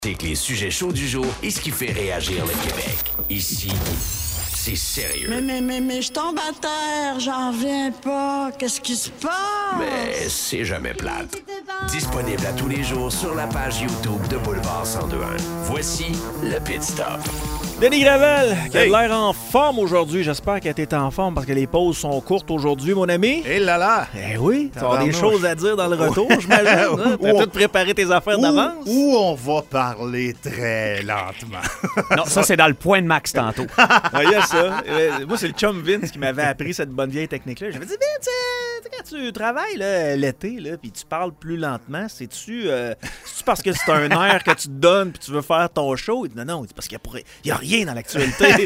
C'est que les sujets chauds du jour et ce qui fait réagir le Québec. Ici, c'est sérieux. Mais je tombe à terre, j'en reviens pas. Qu'est-ce qui se passe? Mais c'est jamais plate. Disponible à tous les jours sur la page YouTube de Boulevard 1021. Voici le Pit Stop. Denis Gravel, qui a l'air en forme aujourd'hui. J'espère que tu es en forme parce que les pauses sont courtes aujourd'hui, mon ami. Eh là là! Eh oui, tu as des choses à dire dans le retour, j'imagine. Hein? Tu as tout préparé tes affaires d'avance. Ou on va parler très lentement. Non, ça, c'est dans le point de Max tantôt. Ah, il y a ça. Moi, c'est le chum Vince qui m'avait appris cette bonne vieille technique-là. J'avais dit, Vince, quand tu travailles là, l'été, là, puis tu parles plus lentement, c'est-tu parce que c'est un air que tu te donnes puis tu veux faire ton show? Il dit, non, c'est parce qu'il n'y a rien dans l'actualité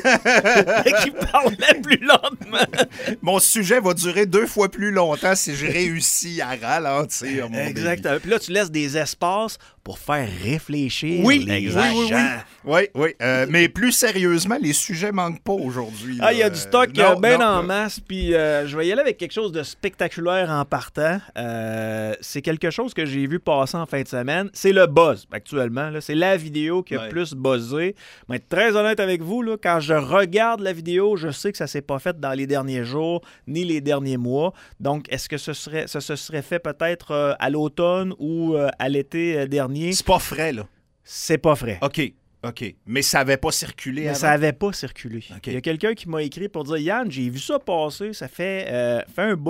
qui parlait plus lentement. Mon sujet va durer 2 fois plus longtemps si j'ai réussi à ralentir. Exactement. Puis là, tu laisses des espaces pour faire réfléchir les gens. Oui. Mais plus sérieusement, les sujets manquent pas aujourd'hui. Ah, il y a du stock bien en masse. Puis je vais y aller avec quelque chose de spectaculaire en partant. C'est quelque chose que j'ai vu passer en fin de semaine. C'est le buzz actuellement. Là. C'est la vidéo qui a plus buzzé. Je vais être très honnête avec vous. Là, quand je regarde la vidéo, je sais que ça ne s'est pas fait dans les derniers jours ni les derniers mois. Donc, est-ce que ça se serait fait peut-être à l'automne ou à l'été dernier? C'est pas frais, là. C'est pas frais. OK. Mais ça n'avait pas circulé avant? Ça n'avait pas circulé. Okay. Il y a quelqu'un qui m'a écrit pour dire « Yann, j'ai vu ça passer, ça fait un bout. »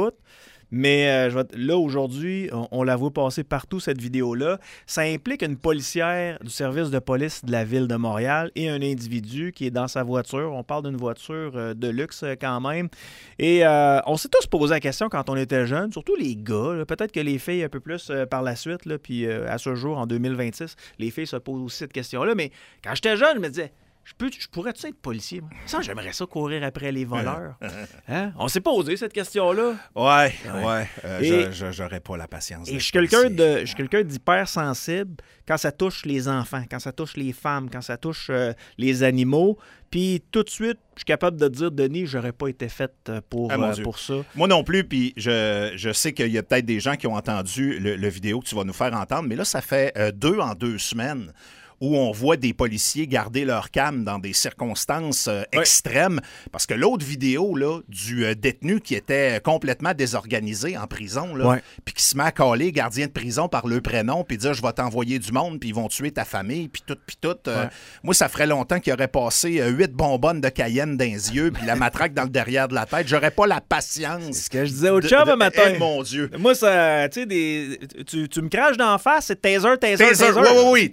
Mais là, aujourd'hui, on la voit passer partout, cette vidéo-là. Ça implique une policière du service de police de la Ville de Montréal et un individu qui est dans sa voiture. On parle d'une voiture de luxe quand même. Et on s'est tous posé la question quand on était jeunes, surtout les gars. Là, peut-être que les filles un peu plus par la suite. Là, puis à ce jour, en 2026, les filles se posent aussi cette question-là. Mais quand j'étais jeune, je me disais... Je pourrais-tu être policier? Moi? Ça, j'aimerais ça courir après les voleurs. Hein? On s'est posé cette question-là. Ouais. J'aurais pas la patience. Et je suis quelqu'un d'hypersensible quand ça touche les enfants, quand ça touche les femmes, quand ça touche les animaux. Puis tout de suite, je suis capable de dire, Denis, j'aurais pas été faite pour ça. Moi non plus, puis je sais qu'il y a peut-être des gens qui ont entendu le vidéo que tu vas nous faire entendre, mais là, ça fait 2 en 2 semaines où on voit des policiers garder leur calme dans des circonstances extrêmes. Parce que l'autre vidéo là, du détenu qui était complètement désorganisé en prison, puis qui se met à caler gardien de prison par le prénom, puis dire « je vais t'envoyer du monde, puis ils vont tuer ta famille », puis tout. Moi, ça ferait longtemps qu'il aurait passé 8 bonbonnes de Cayenne dans les yeux, puis la matraque dans le derrière de la tête. J'aurais pas la patience. C'est ce que je disais au chum un matin. Mon Dieu. Moi, ça, tu sais, tu me craches d'en face, c'est taser. Oui.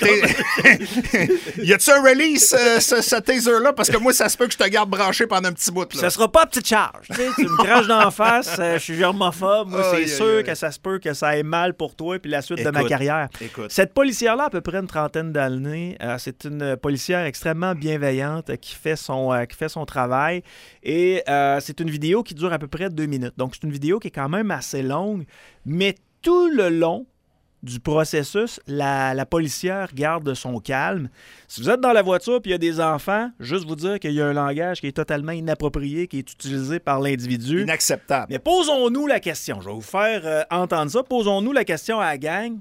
Y a-tu un release, ce taser-là? Parce que moi, ça se peut que je te garde branché pendant un petit bout. Là. Ça sera pas à petite charge. Tu me craches d'en face, je suis germophobe. Moi, c'est sûr que ça se peut que ça aille mal pour toi et la suite de ma carrière. Cette policière-là, à peu près une trentaine d'années, c'est une policière extrêmement bienveillante qui fait son travail. Et c'est une vidéo qui dure à peu près 2 minutes. Donc, c'est une vidéo qui est quand même assez longue, mais tout le long du processus, la policière garde son calme. Si vous êtes dans la voiture et il y a des enfants, juste vous dire qu'il y a un langage qui est totalement inapproprié, qui est utilisé par l'individu. Inacceptable. Mais posons-nous la question. Je vais vous faire entendre ça. Posons-nous la question à la gang.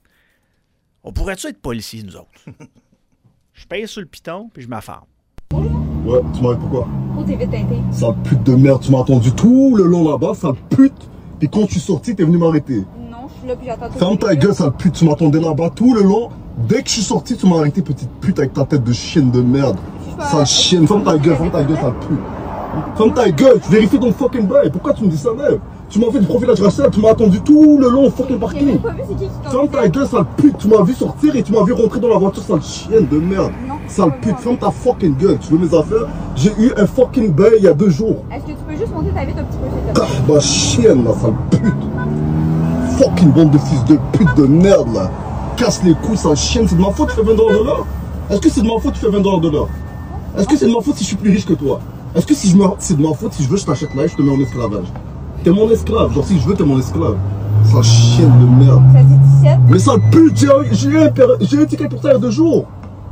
On pourrait-tu être policier, nous autres? Je pèse sur le piton puis je m'affarme. Ouais, tu m'as dit pourquoi? Oh, t'es vite teinté. Sale pute de merde, tu m'as entendu tout le long là-bas, sale pute. Et quand je suis sorti, t'es venu m'arrêter. Là, puis j'attends. Ferme ta gueule, sale pute, tu m'attendais là-bas tout le long. Dès que je suis sorti, tu m'as arrêté, petite pute, avec ta tête de chienne de merde. Sale chienne, ferme ta gueule, sale pute. Ferme ta gueule, tu vérifies ton fucking bail. Pourquoi tu me dis ça même? Tu m'as fait du profilage racial, tu m'as attendu tout le long au fucking parking. Ferme ta gueule, sale pute, tu m'as vu sortir et tu m'as vu rentrer dans la voiture, sale chienne de merde. Sale pute, ferme ta fucking gueule, tu veux mes affaires? J'ai eu un fucking bail il y a 2 jours. Est-ce que tu peux juste monter ta vite un petit peu, s'il te plaît? Bah chienne, là, sale pute. Fucking bande de fils de pute de merde là. Casse les couilles, sale chienne, c'est de ma faute tu fais 20 $ de l'heure? Est-ce que c'est de ma faute tu fais 20 $ de l'heure? Est-ce que c'est de ma faute si je suis plus riche que toi? Est-ce que c'est de ma faute si je veux je t'achète là et je te mets en esclavage? T'es mon esclave, genre si je veux t'es mon esclave. Sale chienne de merde. Ça dit 17? Mais sale pute, j'ai eu un ticket pour ça il y a 2 jours.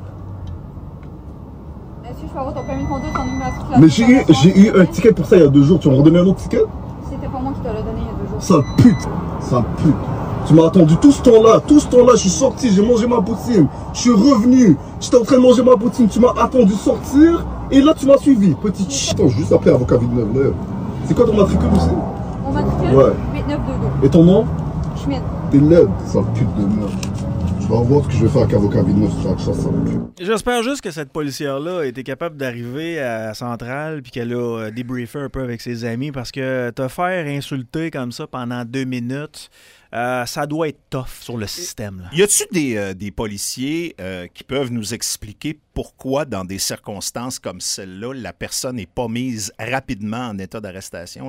Est-ce que je peux avoir ton permis de conduire, ton numéro de Mais j'ai eu un ticket pour ça il y a 2 jours, tu vas me redonner un autre ticket? C'était pas moi qui te l'a donné il y a 2 jours. Sale pute, sale pute. Tu m'as attendu tout ce temps-là, je suis sorti, j'ai mangé ma poutine, je suis revenu, j'étais en train de manger ma poutine, tu m'as attendu sortir, et là tu m'as suivi, petite ch... Attends, juste après avocat Villeneuve. C'est quoi ton matricule aussi? Mon matricule? Ouais. 8922. Et ton nom? Schmidt. T'es laide, sale pute de merde. Je vais voir ce que je vais faire avec avocat Villeneuve, ça pue. J'espère juste que cette policière-là a été capable d'arriver à Centrale puis qu'elle a débriefé un peu avec ses amis parce que te faire insulter comme ça pendant 2 minutes, ça doit être tough sur le système. Là. Y a-tu des policiers qui peuvent nous expliquer pourquoi, dans des circonstances comme celle-là, la personne n'est pas mise rapidement en état d'arrestation?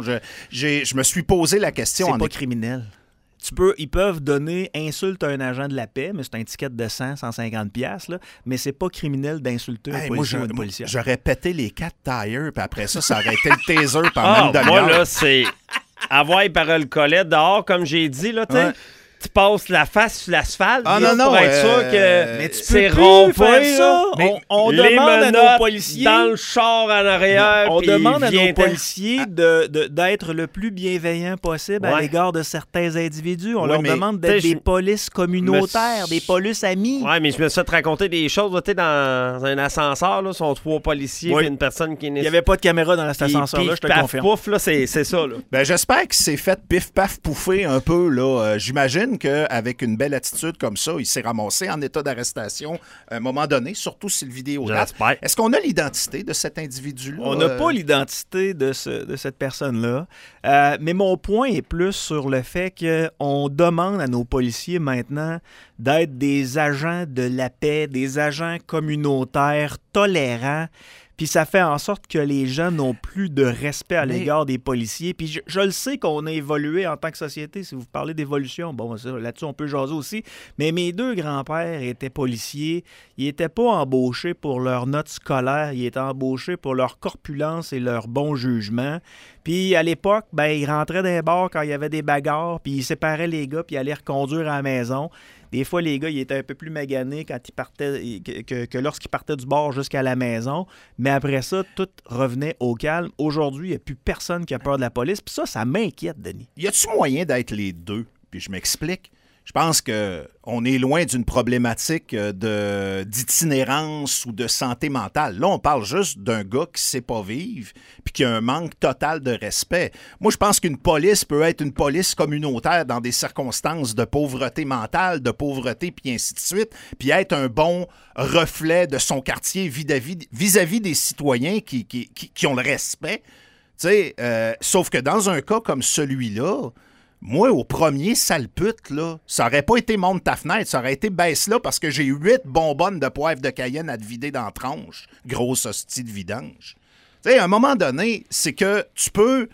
Je me suis posé la question. C'est pas criminel. Ils peuvent donner insulte à un agent de la paix, mais c'est un ticket de 150 $, là, mais c'est pas criminel d'insulter un policier ou une policière. J'aurais pété les 4 tires, puis après ça aurait été le taser pendant une demi-heure. Moi, là, c'est avoir par le collet dehors, comme j'ai dit, là, tu sais. Ouais. Tu passes la face sur l'asphalte pour être sûr que mais tu c'est peux rompé. Faire ça. On demande à nos policiers dans le char en arrière. On demande à nos policiers d'être le plus bienveillant possible à l'égard de certains individus. On leur demande d'être des polices communautaires, des polices amies. Oui, mais je me suis fait raconter des choses. Tu sais, dans un ascenseur, là, sont 3 policiers et une personne qui est... Il n'y avait pas de caméra dans cet ascenseur-là, je te confirme. Pouf, là, c'est ça. Là. Ben, j'espère qu'il s'est fait pif-paf pouffer un peu. Là. J'imagine qu'avec une belle attitude comme ça, il s'est ramassé en état d'arrestation à un moment donné, surtout si le vidéo date. Est-ce qu'on a l'identité de cet individu-là? On n'a pas l'identité de cette personne-là, mais mon point est plus sur le fait qu'on demande à nos policiers maintenant d'être des agents de la paix, des agents communautaires tolérants. Puis ça fait en sorte que les gens n'ont plus de respect à l'égard des policiers. Puis je le sais qu'on a évolué en tant que société. Si vous parlez d'évolution, bon, là-dessus, on peut jaser aussi. Mais mes 2 grands-pères étaient policiers. Ils n'étaient pas embauchés pour leurs notes scolaires. Ils étaient embauchés pour leur corpulence et leur bon jugement. Puis à l'époque, ben, ils rentraient dans les bars quand il y avait des bagarres. Puis ils séparaient les gars puis ils allaient reconduire à la maison. Des fois, les gars, ils étaient un peu plus maganés quand ils partaient que lorsqu'ils partaient du bar jusqu'à la maison. Mais après ça, tout revenait au calme. Aujourd'hui, il n'y a plus personne qui a peur de la police. Puis ça m'inquiète, Denis. Y a-tu moyen d'être les deux? Puis je m'explique. Je pense qu'on est loin d'une problématique d'itinérance ou de santé mentale. Là, on parle juste d'un gars qui ne sait pas vivre puis qui a un manque total de respect. Moi, je pense qu'une police peut être une police communautaire dans des circonstances de pauvreté mentale, de pauvreté, puis ainsi de suite, puis être un bon reflet de son quartier vis-à-vis des citoyens qui ont le respect. Tu sais, sauf que dans un cas comme celui-là, moi, au premier sale pute, là, ça aurait pas été monte ta fenêtre, ça aurait été baisse là parce que j'ai 8 bonbonnes de poivre de Cayenne à te vider dans la tronche. Grosse hostie de vidange. Tu sais, à un moment donné, c'est que tu peux...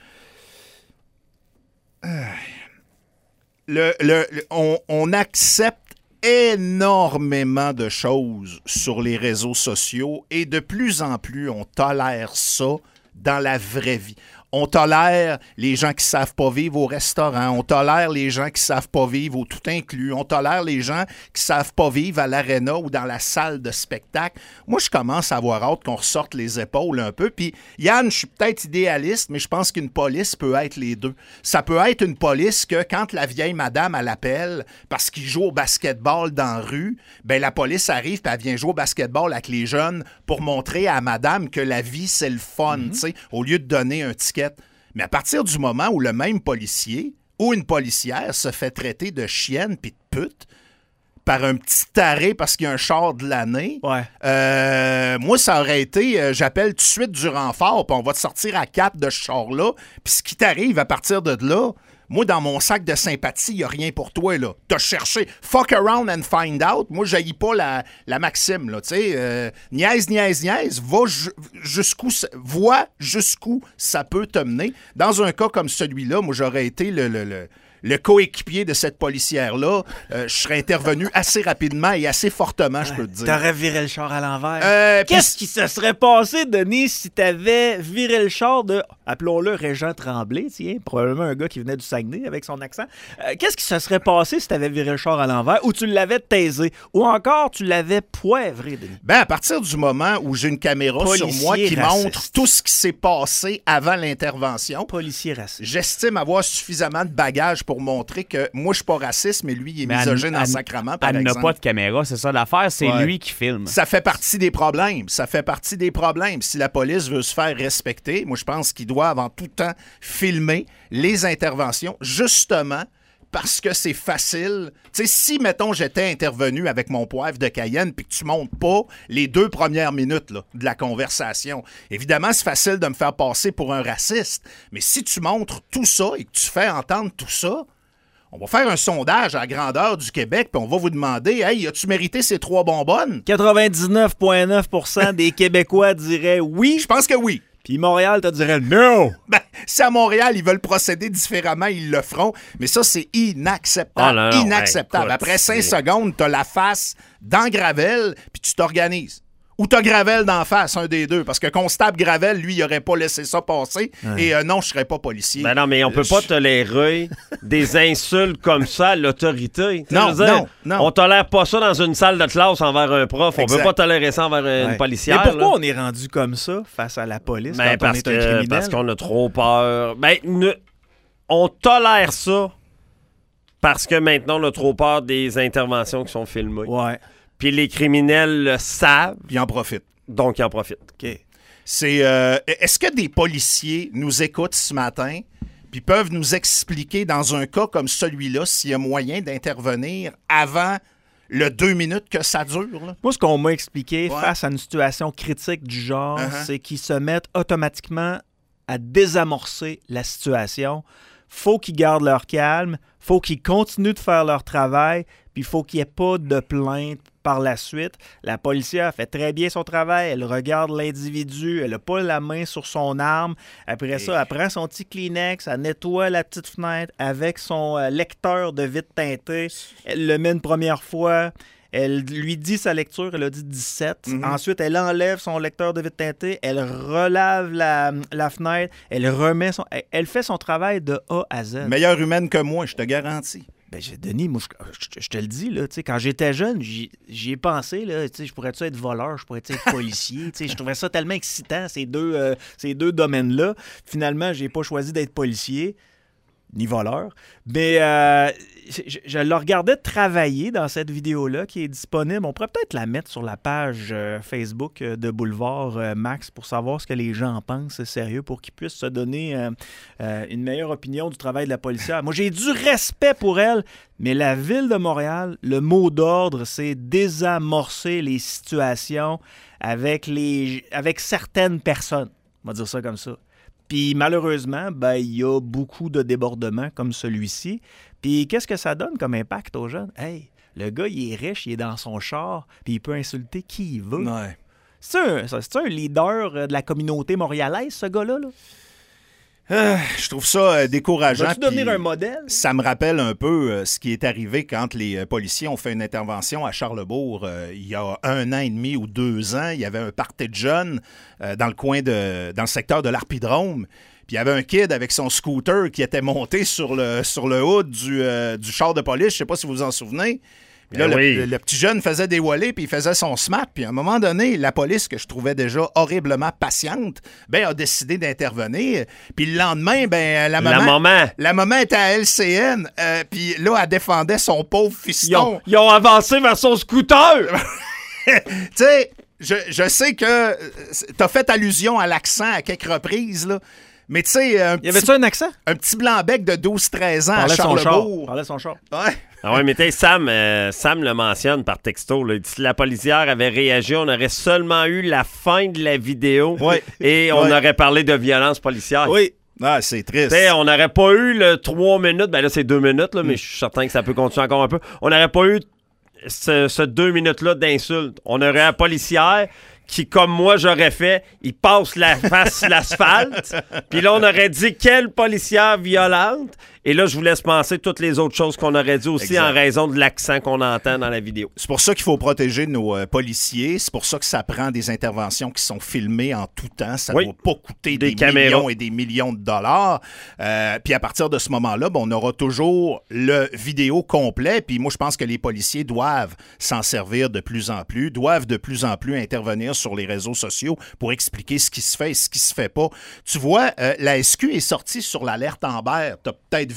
On accepte énormément de choses sur les réseaux sociaux et de plus en plus, on tolère ça dans la vraie vie. On tolère les gens qui savent pas vivre au restaurant. On tolère les gens qui savent pas vivre au tout inclus. On tolère les gens qui savent pas vivre à l'aréna ou dans la salle de spectacle. Moi, je commence à avoir hâte qu'on ressorte les épaules un peu. Puis, Yann, je suis peut-être idéaliste, mais je pense qu'une police peut être les deux. Ça peut être une police que quand la vieille madame, elle appelle parce qu'il joue au basketball dans la rue, ben la police arrive et elle vient jouer au basketball avec les jeunes pour montrer à madame que la vie, c'est le fun, tu sais, au lieu de donner un ticket. Mais à partir du moment où le même policier ou une policière se fait traiter de chienne puis de pute par un petit taré parce qu'il y a un char de l'année, moi, ça aurait été j'appelle tout de suite du renfort puis on va te sortir à 4 de ce char-là. Puis ce qui t'arrive à partir de là, moi, dans mon sac de sympathie, il n'y a rien pour toi, là. T'as cherché. Fuck around and find out. Moi, je n'haïs pas la maxime, là. Tu sais, niaise. Vois jusqu'où ça peut te mener. Dans un cas comme celui-là, moi, j'aurais été le coéquipier de cette policière-là. Je serais intervenu assez rapidement et assez fortement, je peux te dire. T'aurais viré le char à l'envers. Qu'est-ce qui se serait passé, Denis, si t'avais viré le char de, appelons-le Régent Tremblay, tiens, probablement un gars qui venait du Saguenay avec son accent. Qu'est-ce qui se serait passé si t'avais viré le char à l'envers ou tu l'avais taisé ou encore tu l'avais poivré, Denis? Ben, à partir du moment où j'ai une caméra sur moi qui montre tout ce qui s'est passé avant l'intervention, policier raciste. J'estime avoir suffisamment de bagages pour montrer que moi, je suis pas raciste, mais lui, il est misogyne en sacrament, par exemple. Elle n'a pas de caméra, c'est ça l'affaire, c'est lui qui filme. Ça fait partie des problèmes. Si la police veut se faire respecter, moi, je pense qu'ils doivent en tout temps filmer les interventions, justement, parce que c'est facile. Tu sais, si, mettons, j'étais intervenu avec mon poivre de Cayenne puis que tu montes pas les 2 premières minutes là, de la conversation, évidemment, c'est facile de me faire passer pour un raciste. Mais si tu montres tout ça et que tu fais entendre tout ça, on va faire un sondage à la grandeur du Québec puis on va vous demander « Hey, as-tu mérité ces 3 bonbonnes? » 99,9% des Québécois diraient oui. Je pense que oui. Puis Montréal te dirait non. Ben, si à Montréal, ils veulent procéder différemment, ils le feront. Mais ça, c'est inacceptable. Oh, non, inacceptable. écoute, après 5 secondes, t'as la face dans Gravel, puis tu t'organises. Ou t'as Gravel d'en face, un des deux. Parce que Constable Gravel, lui, il aurait pas laissé ça passer. Et non, je serais pas policier. Ben non, mais on peut pas tolérer des insultes comme ça à l'autorité. Non. On tolère pas ça dans une salle de classe envers un prof. On peut pas tolérer ça envers une policière. Mais pourquoi là? on est rendu comme ça face à la police Ben, quand on est un criminel? parce qu'on a trop peur. Ben, on tolère ça parce que maintenant, on a trop peur des interventions qui sont filmées. Ouais. Puis les criminels le savent. Ils en profitent. Donc, ils en profitent. OK. Est-ce que des policiers nous écoutent ce matin puis peuvent nous expliquer dans un cas comme celui-là s'il y a moyen d'intervenir avant le 2 minutes que ça dure? Là? Moi, ce qu'on m'a expliqué face à une situation critique du genre, c'est qu'ils se mettent automatiquement à désamorcer la situation. Faut qu'ils gardent leur calme, faut qu'ils continuent de faire leur travail, puis il faut qu'il n'y ait pas de plainte par la suite. La policière fait très bien son travail, elle regarde l'individu, elle n'a pas la main sur son arme. Après ça, elle prend son petit Kleenex, elle nettoie la petite fenêtre avec son lecteur de vitre teintée, elle le met une première fois. Elle lui dit sa lecture, elle a dit 17. Ensuite, elle enlève son lecteur de vitre teintée, elle relave la fenêtre, elle fait son travail de A à Z. Meilleure humaine que moi, je te garantis. Ben, Denis, moi, je te le dis, là, quand j'étais jeune, j'y ai pensé, là, je pourrais-tu être voleur, je pourrais-tu être policier, je trouvais ça tellement excitant, ces deux domaines-là. Finalement, j'ai pas choisi d'être policier, ni voleur, mais je le regardais travailler dans cette vidéo-là qui est disponible. On pourrait peut-être la mettre sur la page Facebook de Boulevard Max pour savoir ce que les gens pensent, sérieux, pour qu'ils puissent se donner une meilleure opinion du travail de la policière. Moi, j'ai du respect pour elle, mais la Ville de Montréal, le mot d'ordre, c'est désamorcer les situations avec certaines personnes. On va dire ça comme ça. Puis malheureusement, il y a beaucoup de débordements comme celui-ci. Puis qu'est-ce que ça donne comme impact aux jeunes? Hey, le gars, il est riche, il est dans son char, puis il peut insulter qui il veut. Ouais. C'est un leader de la communauté montréalaise, ce gars-là? Là? Je trouve ça décourageant. Vas-tu devenir un modèle? Ça me rappelle un peu ce qui est arrivé quand les policiers ont fait une intervention à Charlesbourg il y a 1 an et demi ou 2 ans. Il y avait un party de jeunes dans le secteur de l'Arpidrome. Puis il y avait un kid avec son scooter qui était monté sur le hood du char de police. Je sais pas si vous vous en souvenez. Puis là, le petit jeune faisait des wallets, puis il faisait son smat. Puis à un moment donné, la police, que je trouvais déjà horriblement patiente, a décidé d'intervenir. Puis le lendemain, la maman était à LCN. Puis là, elle défendait son pauvre fiston. Ils ont avancé vers son scooter! Tu sais, je sais que t'as fait allusion à l'accent à quelques reprises, là. Mais tu sais... Y avait-tu un accent? Un petit blanc-bec de 12-13 ans à Charlesbourg. Parlait son char. Ouais. Ah ouais, mais Sam le mentionne par texto. Là. Il dit, si la policière avait réagi, on aurait seulement eu la fin de la vidéo et on aurait parlé de violence policière. Oui. Ah, c'est triste. T'sais, on n'aurait pas eu le 3 minutes. Ben là, c'est 2 minutes, là, mais je suis certain que ça peut continuer encore un peu. On n'aurait pas eu ce 2 minutes-là d'insulte. On aurait un policière qui, comme moi, j'aurais fait, il passe la face sur l'asphalte. Puis là, on aurait dit quelle policière violente. Et là, je vous laisse penser toutes les autres choses qu'on aurait dit aussi en raison de l'accent qu'on entend dans la vidéo. C'est pour ça qu'il faut protéger nos policiers. C'est pour ça que ça prend des interventions qui sont filmées en tout temps. Ça ne doit pas coûter des millions et des millions de dollars. Puis à partir de ce moment-là, on aura toujours le vidéo complet. Puis moi, je pense que les policiers doivent s'en servir de plus en plus, doivent de plus en plus intervenir sur les réseaux sociaux pour expliquer ce qui se fait et ce qui se fait pas. Tu vois, la SQ est sortie sur l'alerte Amber. Tu as peut-être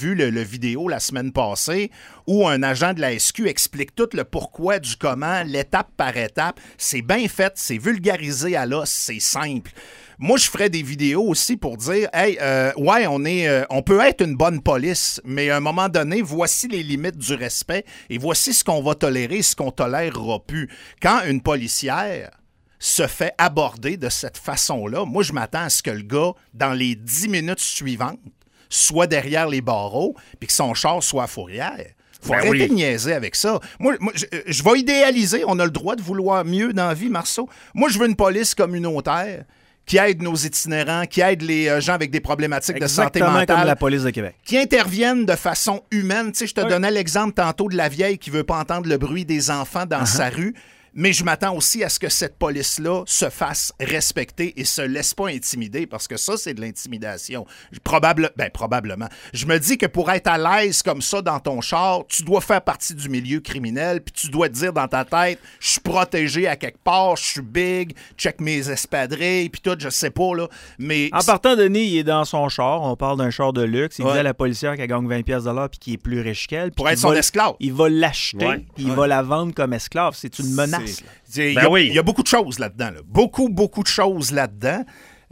vu le vidéo la semaine passée où un agent de la SQ explique tout le pourquoi du comment, l'étape par étape. C'est bien fait, c'est vulgarisé à l'os, c'est simple. Moi, je ferais des vidéos aussi pour dire, hey, ouais, on peut être une bonne police, mais à un moment donné, voici les limites du respect et voici ce qu'on va tolérer, ce qu'on tolérera plus. Quand une policière se fait aborder de cette façon-là, moi, je m'attends à ce que le gars, dans les 10 minutes suivantes, soit derrière les barreaux puis que son char soit à fourrière. Faut arrêter de niaiser avec ça. Moi je vais idéaliser. On a le droit de vouloir mieux dans la vie, Marceau. Moi, je veux une police communautaire qui aide nos itinérants, qui aide les gens avec des problématiques de santé mentale. Exactement comme la police de Québec. Qui interviennent de façon humaine. Tu sais, je te donnais l'exemple tantôt de la vieille qui veut pas entendre le bruit des enfants dans sa rue. Mais je m'attends aussi à ce que cette police-là se fasse respecter et se laisse pas intimider, parce que ça, c'est de l'intimidation. Probablement. Je me dis que pour être à l'aise comme ça dans ton char, tu dois faire partie du milieu criminel, puis tu dois te dire dans ta tête, je suis protégé à quelque part, je suis big, check mes espadrilles, puis tout, je sais pas, là. Mais en partant, Denis, il est dans son char. On parle d'un char de luxe. Il dit à la policière qu'elle gagne 20$ puis qui est plus riche qu'elle. Pour être son esclave. Il va l'acheter, puis il va la vendre comme esclave. C'est une menace. Il y a beaucoup de choses là-dedans. Là. Beaucoup de choses là-dedans.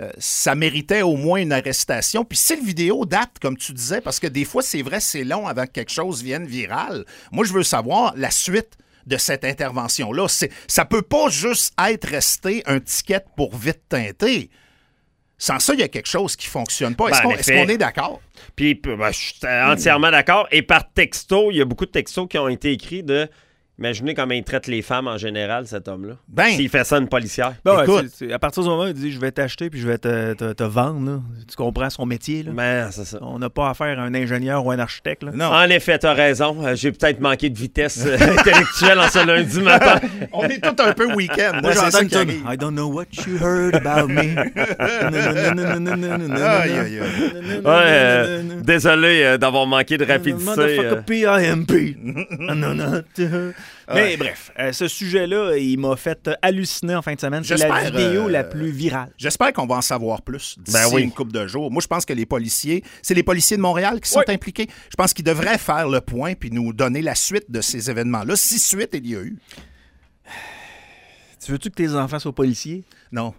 Ça méritait au moins une arrestation. Puis si le vidéo date, comme tu disais, parce que des fois, c'est vrai, c'est long avant que quelque chose vienne viral. Moi, je veux savoir la suite de cette intervention-là. Ça peut pas juste être resté un ticket pour vite teinter. Sans ça, il y a quelque chose qui fonctionne pas. Est-ce qu'on est d'accord? Puis, je suis entièrement d'accord. Et par texto, il y a beaucoup de textos qui ont été écrits de... Imaginez comment il traite les femmes en général, cet homme-là. S'il fait ça à une policière. Écoute, à partir du moment où il dit « je vais t'acheter puis je vais te vendre là. », tu comprends son métier. Là. Ben, c'est ça. On n'a pas affaire à un ingénieur ou un architecte. Là. Non. En effet, t'as raison. J'ai peut-être manqué de vitesse intellectuelle en ce lundi matin. On est tous un peu week-end. Moi, j'entends que tu I don't know what you heard about me. Désolé d'avoir manqué de rapidité. P.I.M.P. Mais bref, ce sujet-là, il m'a fait halluciner en fin de semaine. C'est la vidéo la plus virale. J'espère qu'on va en savoir plus d'ici une couple de jours. Moi, je pense que c'est les policiers de Montréal qui sont impliqués. Je pense qu'ils devraient faire le point puis nous donner la suite de ces événements-là, si suite il y a eu. Tu veux-tu que tes enfants soient policiers? Non.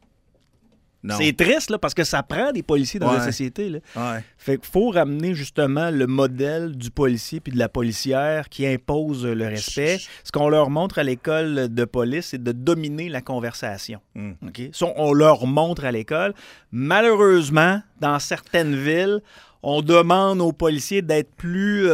C'est triste, là, parce que ça prend des policiers dans la société. Là. Fait qu'il faut ramener justement le modèle du policier puis de la policière qui impose le respect. Ce qu'on leur montre à l'école de police, c'est de dominer la conversation. Okay? Ça, on leur montre à l'école. Malheureusement, dans certaines villes, on demande aux policiers d'être plus...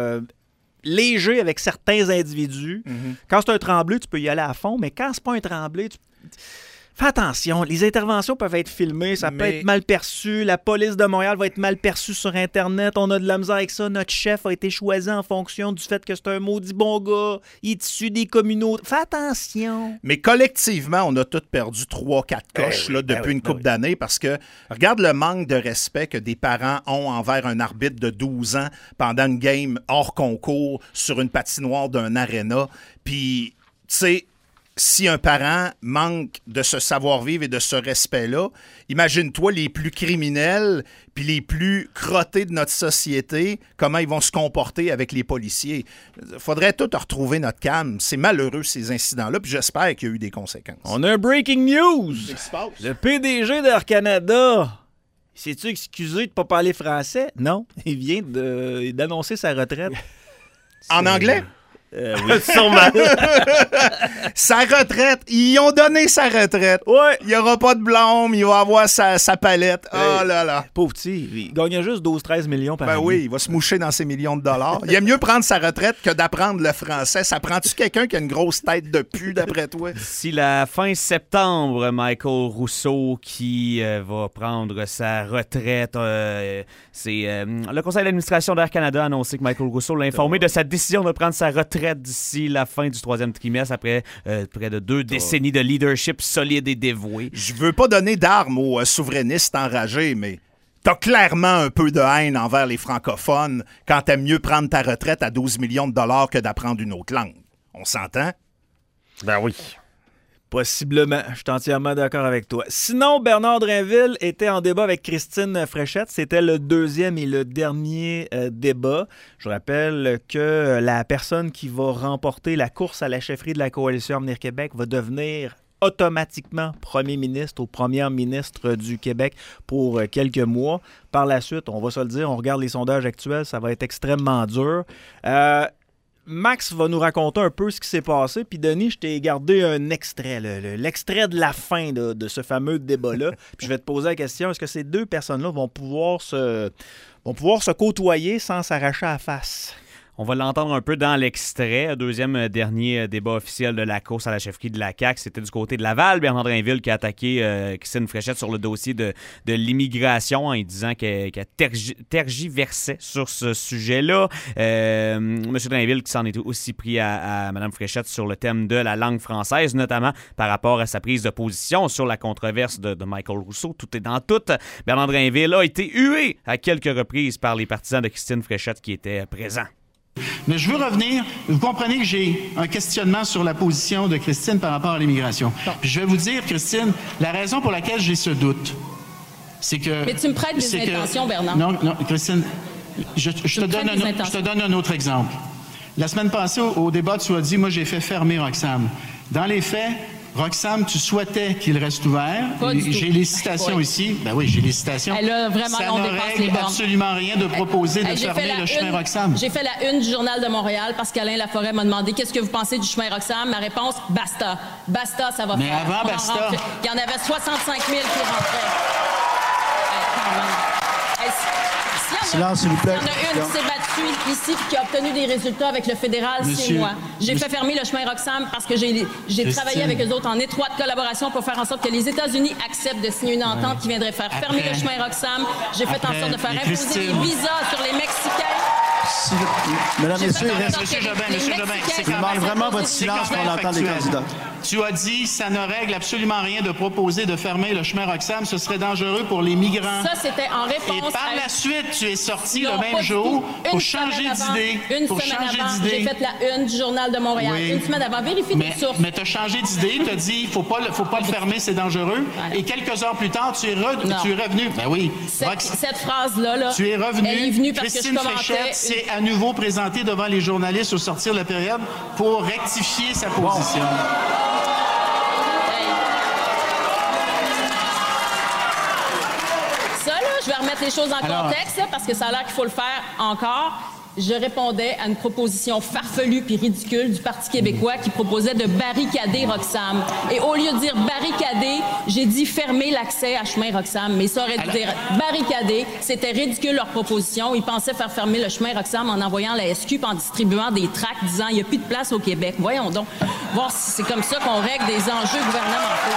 léger avec certains individus. Quand c'est un tremblé, tu peux y aller à fond, mais quand c'est pas un tremblé, fais attention, les interventions peuvent être filmées, ça peut être mal perçu, la police de Montréal va être mal perçue sur Internet, on a de la misère avec ça, notre chef a été choisi en fonction du fait que c'est un maudit bon gars, il est issu des communautés. Fais attention. Mais collectivement, on a tous perdu 3-4 coches depuis une couple d'années parce que regarde le manque de respect que des parents ont envers un arbitre de 12 ans pendant une game hors concours sur une patinoire d'un aréna. Puis, tu sais, si un parent manque de ce savoir-vivre et de ce respect-là, imagine-toi les plus criminels puis les plus crottés de notre société, comment ils vont se comporter avec les policiers. Faudrait tout retrouver notre calme. C'est malheureux, ces incidents-là, puis j'espère qu'il y a eu des conséquences. On a un breaking news! Qu'est-ce qui se passe? Le PDG d'Air Canada, s'est-tu excusé de ne pas parler français? Non, il vient d'annoncer sa retraite. En anglais? Oui. Sûrement. Sa retraite. Ils ont donné sa retraite. Ouais. Il n'y aura pas de blâme. Il va avoir sa palette. Oh là là. Pauvre petit. Il gagnait juste 12-13 millions par année. Oui, il va se moucher dans ses millions de dollars. Il aime mieux prendre sa retraite que d'apprendre le français. Ça prend-tu quelqu'un qui a une grosse tête de pu, d'après toi? D'ici la fin septembre, Michael Rousseau qui va prendre sa retraite. Le conseil d'administration d'Air Canada a annoncé que Michael Rousseau l'a informé de sa décision de prendre sa retraite d'ici la fin du 3e trimestre après près de 2 décennies de leadership solide et dévoué. Je veux pas donner d'armes aux souverainistes enragés, mais t'as clairement un peu de haine envers les francophones quand t'aimes mieux prendre ta retraite à 12 millions de dollars que d'apprendre une autre langue. On s'entend? Ben oui. Possiblement, je suis entièrement d'accord avec toi. Sinon, Bernard Drinville était en débat avec Christine Fréchette. C'était le deuxième et le dernier débat. Je rappelle que la personne qui va remporter la course à la chefferie de la Coalition Avenir Québec va devenir automatiquement premier ministre ou première ministre du Québec pour quelques mois. Par la suite, on va se le dire, on regarde les sondages actuels, ça va être extrêmement dur. Max va nous raconter un peu ce qui s'est passé. Puis Denis, je t'ai gardé un extrait, l'extrait de la fin de ce fameux débat-là. Puis je vais te poser la question, est-ce que ces deux personnes-là vont pouvoir se côtoyer sans s'arracher à la face? On va l'entendre un peu dans l'extrait. Deuxième dernier débat officiel de la course à la chefferie de la CAQ. C'était du côté de Laval. Bernard Drinville qui a attaqué Christine Fréchette sur le dossier de l'immigration en disant qu'elle tergiversait sur ce sujet-là. M. Drinville qui s'en est aussi pris à Mme Fréchette sur le thème de la langue française, notamment par rapport à sa prise de position sur la controverse de Michael Rousseau. Tout est dans tout. Bernard Drinville a été hué à quelques reprises par les partisans de Christine Fréchette qui étaient présents. Mais je veux revenir. Vous comprenez que j'ai un questionnement sur la position de Christine par rapport à l'immigration. Puis je vais vous dire, Christine, la raison pour laquelle j'ai ce doute, c'est que... Mais tu me prêtes des intentions, Bernard. Non, Christine, je te donne un autre exemple. La semaine passée, au débat, tu as dit, moi, j'ai fait fermer Roxham. Dans les faits, Roxham, tu souhaitais qu'il reste ouvert. J'ai les citations ici. Ben oui, j'ai les citations. Elle a vraiment ça ne règle absolument rien de proposer de fermer le chemin Roxham. J'ai fait la une du Journal de Montréal parce qu'Alain Laforêt m'a demandé qu'est-ce que vous pensez du chemin Roxham. Ma réponse, basta. Basta, ça va faire. Mais avant basta. Il y en avait 65 000 qui rentraient. Silence, s'il vous plaît. Il y en a une qui s'est battue ici et qui a obtenu des résultats avec le fédéral, c'est moi. J'ai fait fermer le chemin Roxham parce que j'ai travaillé avec eux autres en étroite collaboration pour faire en sorte que les États-Unis acceptent de signer une entente qui viendrait faire fermer le chemin Roxham. J'ai fait en sorte de faire imposer les visas sur les Mexicains. Mesdames, Messieurs, Monsieur Jobin, c'est je demande vraiment votre silence pour l'entendre des candidats. Tu as dit, ça ne règle absolument rien de proposer de fermer le chemin Roxham. Ce serait dangereux pour les migrants. Ça, c'était en réponse. Et par la suite, tu es sorti le même jour pour changer d'idée. Une semaine avant, j'ai fait la une du Journal de Montréal. Oui. Une semaine avant, vérifie tes sources. Mais tu as changé d'idée, tu as dit, faut pas le fermer, c'est dangereux. Ouais. Et quelques heures plus tard, tu es revenu. Ben oui. Cette phrase-là, tu es revenu. Elle est venue parce Christine que je commentais. Fréchette s'est à nouveau présentée devant les journalistes au sortir de la période pour rectifier sa position. Je vais remettre les choses en contexte là, parce que ça a l'air qu'il faut le faire encore. Je répondais à une proposition farfelue puis ridicule du Parti québécois qui proposait de barricader Roxham. Et au lieu de dire barricader, j'ai dit fermer l'accès à chemin Roxham. Mais ça aurait dû dire barricader. C'était ridicule leur proposition. Ils pensaient faire fermer le chemin Roxham en envoyant la SQ et en distribuant des tracts disant il n'y a plus de place au Québec. Voyons donc, voir si c'est comme ça qu'on règle des enjeux gouvernementaux.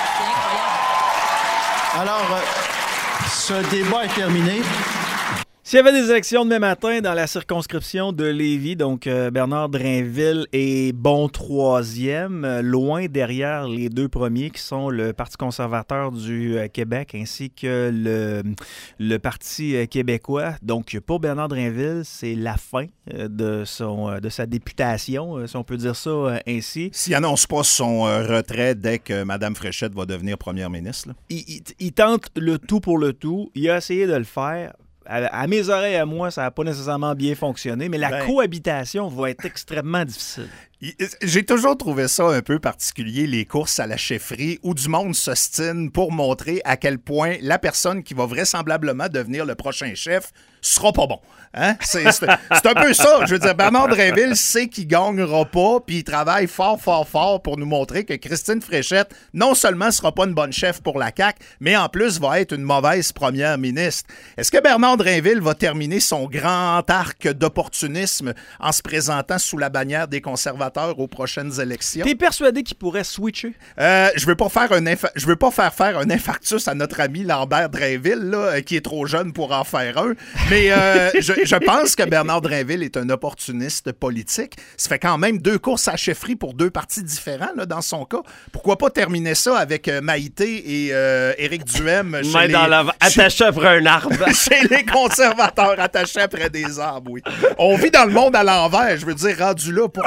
C'est incroyable. Alors, ce débat est terminé. S'il y avait des élections demain matin dans la circonscription de Lévis, donc Bernard Drinville est bon troisième, loin derrière les deux premiers qui sont le Parti conservateur du Québec ainsi que le Parti québécois. Donc pour Bernard Drinville, c'est la fin de sa députation, si on peut dire ça ainsi. S'il n'annonce pas son retrait dès que Mme Fréchette va devenir première ministre. Là. Il tente le tout pour le tout. Il a essayé de le faire. À mes oreilles, à moi, ça n'a pas nécessairement bien fonctionné, mais la cohabitation va être extrêmement difficile. J'ai toujours trouvé ça un peu particulier, les courses à la chefferie, où du monde s'ostine pour montrer à quel point la personne qui va vraisemblablement devenir le prochain chef sera pas bon. Hein? C'est un peu ça. Je veux dire, Bernard Drinville sait qu'il gagnera pas, puis il travaille fort, fort, fort pour nous montrer que Christine Fréchette, non seulement sera pas une bonne chef pour la CAQ, mais en plus va être une mauvaise première ministre. Est-ce que Bernard Drinville va terminer son grand arc d'opportunisme en se présentant sous la bannière des conservateurs aux prochaines élections? T'es persuadé qu'il pourrait switcher? Je veux pas faire un infarctus à notre ami Lambert Drinville, là, qui est trop jeune pour en faire un, mais je pense que Bernard Drinville est un opportuniste politique. Ça fait quand même 2 courses à chefferie pour 2 partis différents, là, dans son cas. Pourquoi pas terminer ça avec Maïté et Éric Duhem attaché après un arbre. Chez les conservateurs, attachés après des arbres, oui. On vit dans le monde à l'envers, je veux dire, rendu là, pourquoi pas?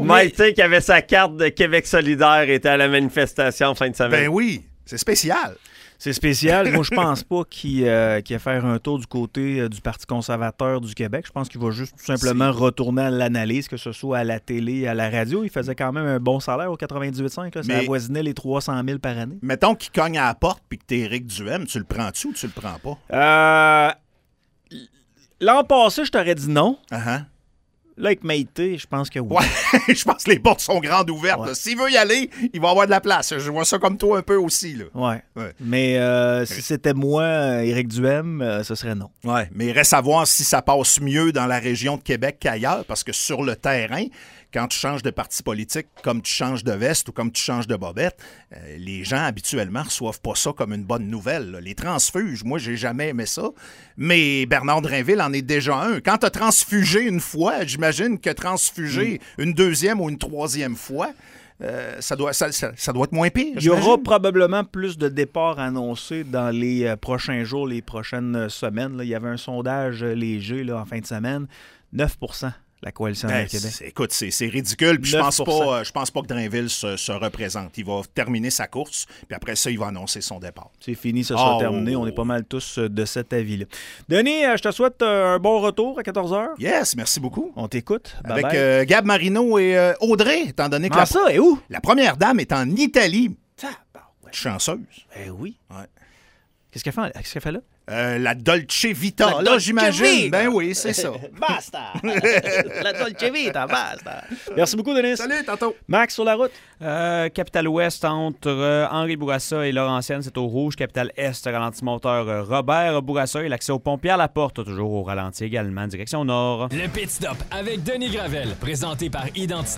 Mike Tick avait sa carte de Québec solidaire et était à la manifestation en fin de semaine. Ben oui, c'est spécial. C'est spécial. Moi, je pense pas qu'il va faire un tour du côté du Parti conservateur du Québec. Je pense qu'il va juste tout simplement retourner à l'analyse, que ce soit à la télé, à la radio. Il faisait quand même un bon salaire au 98.5. Là. Ça avoisinait les 300 000 par année. Mettons qu'il cogne à la porte puis que t'es Éric Duhem, tu le prends-tu ou tu le prends pas? L'an passé, je t'aurais dit non. Uh-huh. Là, avec Maïté, je pense que oui. Ouais, je pense que les portes sont grandes ouvertes. Ouais. S'il veut y aller, il va avoir de la place. Je vois ça comme toi un peu aussi. Là. Ouais. Ouais. Mais si c'était moi, Éric Duhem, ce serait non. Ouais, mais il reste à voir si ça passe mieux dans la région de Québec qu'ailleurs, parce que sur le terrain, quand tu changes de parti politique, comme tu changes de veste ou comme tu changes de bobette, les gens habituellement reçoivent pas ça comme une bonne nouvelle. Là. Les transfuges, moi, j'ai jamais aimé ça, mais Bernard Drinville en est déjà un. Quand tu as transfugé une fois, j'imagine que transfuger une deuxième ou une troisième fois, ça doit être moins pire. Il y aura probablement plus de départs annoncés dans les prochains jours, les prochaines semaines. Là. Il y avait un sondage léger là, en fin de semaine, 9%. La coalition de Québec. Écoute, c'est ridicule. Puis je pense pas que Drainville se représente. Il va terminer sa course, puis après ça, il va annoncer son départ. C'est fini, ça sera terminé. On est pas mal tous de cet avis-là. Denis, je te souhaite un bon retour à 14h. Yes, merci beaucoup. On t'écoute. Avec Gab Marino et Audrey, étant donné que ça, et où? La première dame est en Italie. Chanceuse. Eh oui. Ouais. Qu'est-ce qu'elle fait là? La Dolce Vita, là, j'imagine. Ben oui, c'est ça. Basta! La Dolce Vita, basta! Merci beaucoup, Denis. Salut, tantôt. Max, sur la route. Capitale Ouest entre Henri Bourassa et Laurentienne, c'est au rouge. Capitale Est, ralenti moteur Robert Bourassa et l'accès au pont Pierre-Laporte, toujours au ralenti également, direction nord. Le Pit Stop avec Denis Gravel, présenté par Identité.